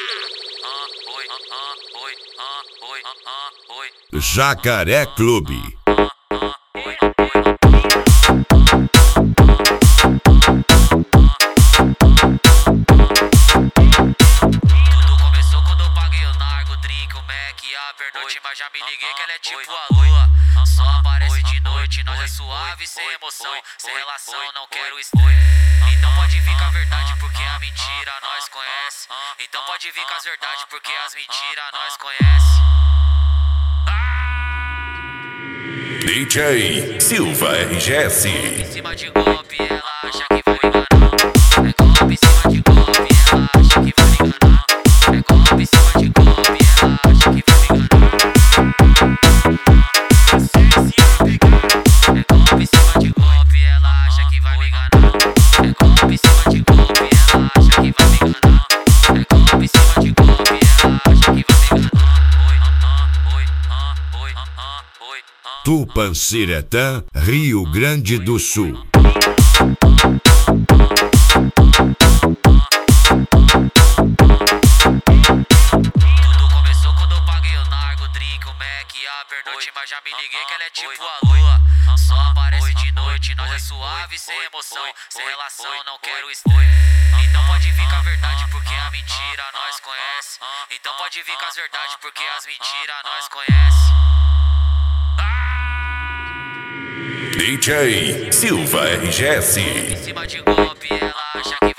Jacaré Clube. Mas já me liguei que ela é tipo a lua. Só aparece de noite, nós é suave, sem emoção, sem relação, não quero estresse. Então pode vir com a verdade, porque a mentira nós conhece. Então pode vir com as verdades, porque as mentiras nós conhece. DJ Silva RGS. Em cima de golpe, ela acha que vai enganar. É golpe em cima de golpe, ela acha que vai enganar. É golpe em cima de golpe, ela acha que vai enganar. Tupanciretã, Rio Grande do Sul. Tudo começou quando eu paguei o nargo, drink, o Mac e a pernoite. Mas já me liguei que ela é tipo a lua. Só aparece de noite, nós é suave, sem emoção, sem relação, não quero estresse. Então pode vir com a verdade, porque a mentira nós conhece. Então pode vir com as verdades, porque as mentiras nós conhece. DJ Silva RGS. Em cima de golpe, ela acha que